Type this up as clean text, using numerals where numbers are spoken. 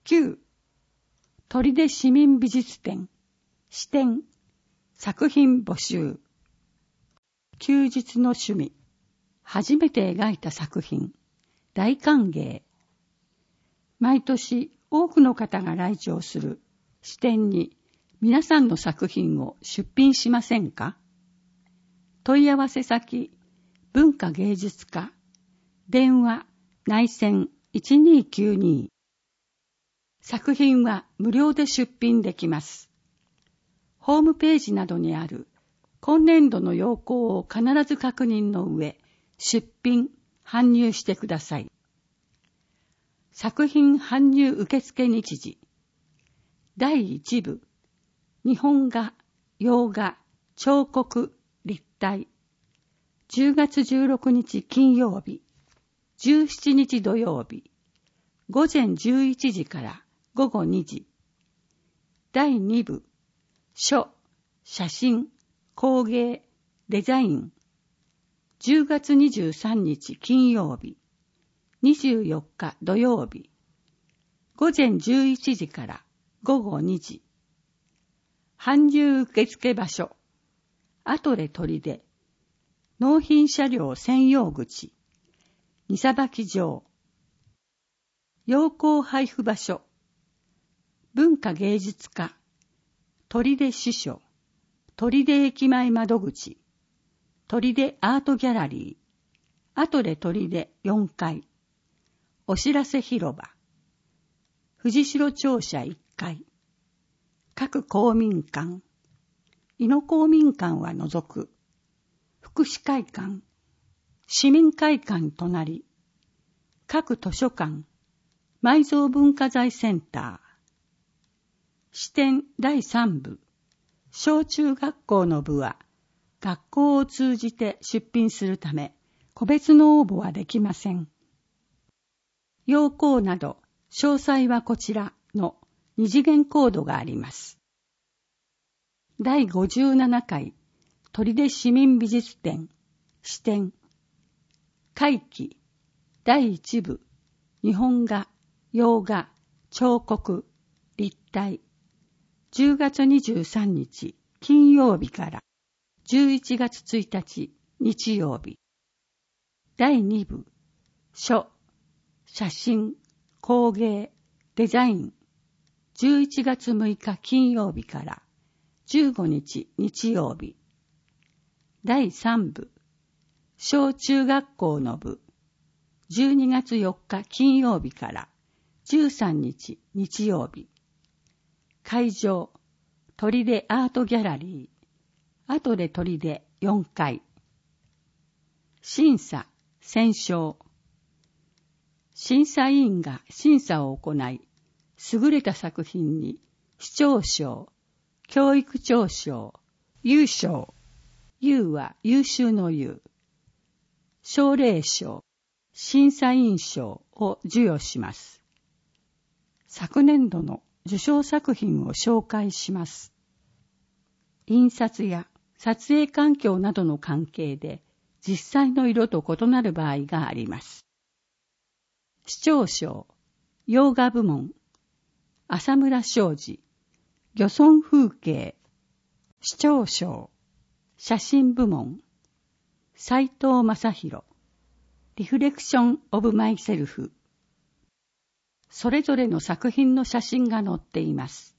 9. 取手市民美術展視点作品募集。休日の趣味。初めて描いた作品。大歓迎。毎年多くの方が来場する視点に皆さんの作品を出品しませんか？問い合わせ先、文化芸術課、電話、内線1292。作品は無料で出品できます。ホームページなどにある今年度の要項を必ず確認の上、出品、搬入してください。作品搬入受付日時。第1部、日本画、洋画、彫刻、立体。10月16日金曜日、17日土曜日、午前11時から午後2時。第2部、書、写真、工芸、デザイン。10月23日金曜日、24日土曜日、午前11時から午後2時。搬入受付場所、アトレ取手、納品車両専用口、荷さばき場。要項配布場所、文化芸術課、取手支所、取手駅前窓口、取手アートギャラリー、アトレ取手4階、お知らせ広場、藤代庁舎1階、各公民館、伊野公民館は除く、福祉会館、市民会館隣、各図書館、埋蔵文化財センター。視点第3部、小中学校の部は、学校を通じて出品するため、個別の応募はできません。要項など、詳細はこちらの二次元コードがあります。第57回、取手市民美術展、視点。会期、第1部、日本画、洋画、彫刻、立体。10月23日、金曜日から11月1日、日曜日。第2部、書、写真、工芸、デザイン。11月6日金曜日から15日日曜日。第3部、小中学校の部。12月4日金曜日から13日日曜日。会場、取手アートギャラリー、アトレ取手4階。審査、選奨。審査委員が審査を行い、優れた作品に市長賞、教育長賞、優賞、優は優秀の優、奨励賞、審査員賞を授与します。昨年度の受賞作品を紹介します。印刷や撮影環境などの関係で実際の色と異なる場合があります。市長賞、洋画部門、浅村昌司、漁村風景。市長賞、写真部門、斉藤正宏、リフレクション・オブ・マイセルフ。それぞれの作品の写真が載っています。